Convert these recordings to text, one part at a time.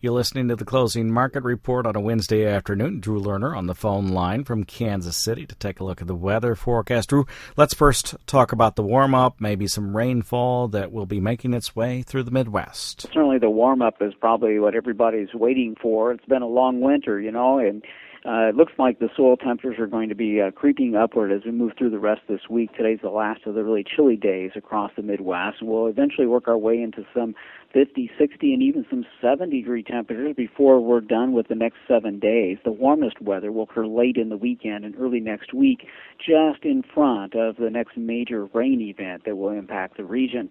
You're listening to the Closing Market Report on a Wednesday afternoon. Drew Lerner on the phone line from Kansas City to take a look at the weather forecast. Drew, let's first talk about the warm-up, maybe some rainfall that will be making its way through the Midwest. Certainly the warm-up is probably what everybody's waiting for. It's been a long winter, and it looks like the soil temperatures are going to be creeping upward as we move through the rest of this week. Today's the last of the really chilly days across the Midwest, and we'll eventually work our way into some 50, 60, and even some 70-degree temperatures before we're done with the next 7 days. The warmest weather will occur late in the weekend and early next week, just in front of the next major rain event that will impact the region.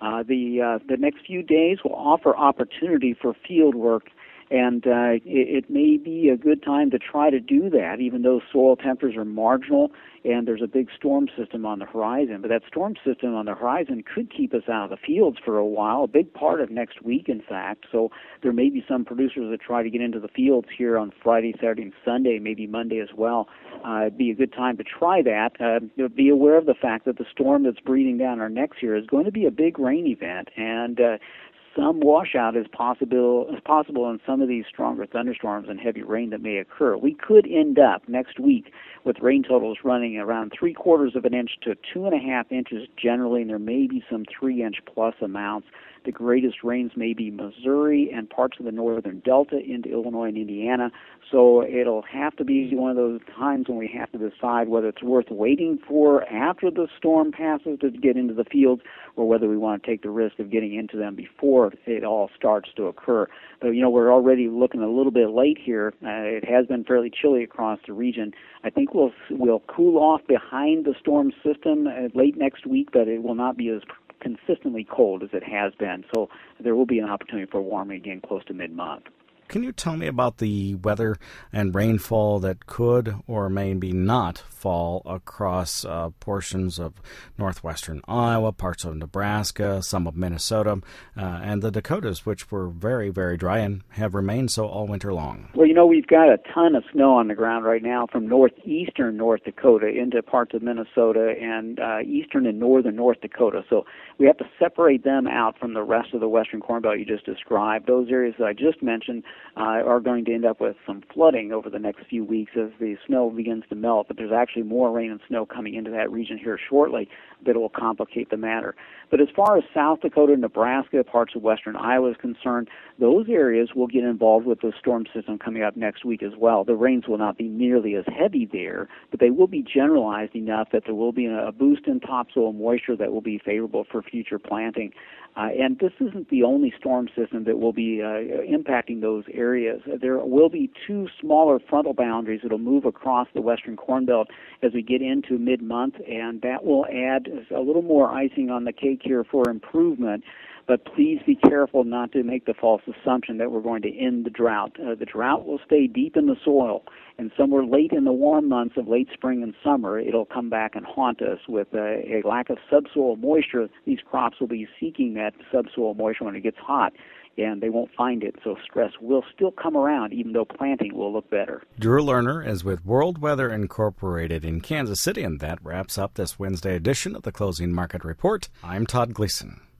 The next few days will offer opportunity for field work, and it may be a good time to try to do that, even though soil temperatures are marginal and there's a big storm system on the horizon. But that storm system on the horizon could keep us out of the fields for a while, a big part of next week, in fact. So there may be some producers that try to get into the fields here on Friday, Saturday, and Sunday, maybe Monday as well. It'd be a good time to try that. Be aware of the fact that the storm that's breathing down our necks here is going to be a big rain event, and some washout is possible in some of these stronger thunderstorms and heavy rain that may occur. We could end up next week with rain totals running around 3/4 of an inch to 2.5 inches generally, and there may be some 3-inch plus amounts. The greatest rains may be Missouri and parts of the northern Delta into Illinois and Indiana. So it'll have to be one of those times when we have to decide whether it's worth waiting for after the storm passes to get into the fields, or whether we want to take the risk of getting into them before it all starts to occur. But, we're already looking a little bit late here. It has been fairly chilly across the region. I think we'll cool off behind the storm system late next week, but it will not be as consistently cold as it has been. So there will be an opportunity for warming again close to mid-month. Can you tell me about the weather and rainfall that could or maybe not fall across portions of northwestern Iowa, parts of Nebraska, some of Minnesota, and the Dakotas, which were very, very dry and have remained so all winter long? Well, we've got a ton of snow on the ground right now from northeastern North Dakota into parts of Minnesota and eastern and northern North Dakota. So we have to separate them out from the rest of the western Corn Belt you just described. Those areas that I just mentioned are going to end up with some flooding over the next few weeks as the snow begins to melt, but there's actually more rain and snow coming into that region here shortly that will complicate the matter. But as far as South Dakota, Nebraska, parts of western Iowa is concerned, those areas will get involved with the storm system coming up next week as well. The rains will not be nearly as heavy there, but they will be generalized enough that there will be a boost in topsoil moisture that will be favorable for future planting. And this isn't the only storm system that will be impacting those areas. There will be two smaller frontal boundaries that will move across the western Corn Belt as we get into mid-month, and that will add a little more icing on the cake here for improvement. But please be careful not to make the false assumption that we're going to end the drought. The drought will stay deep in the soil, and somewhere late in the warm months of late spring and summer, it'll come back and haunt us with a lack of subsoil moisture. These crops will be seeking that subsoil moisture when it gets hot, and they won't find it, so stress will still come around, even though planting will look better. Drew Lerner is with World Weather Incorporated in Kansas City, and that wraps up this Wednesday edition of the Closing Market Report. I'm Todd Gleason.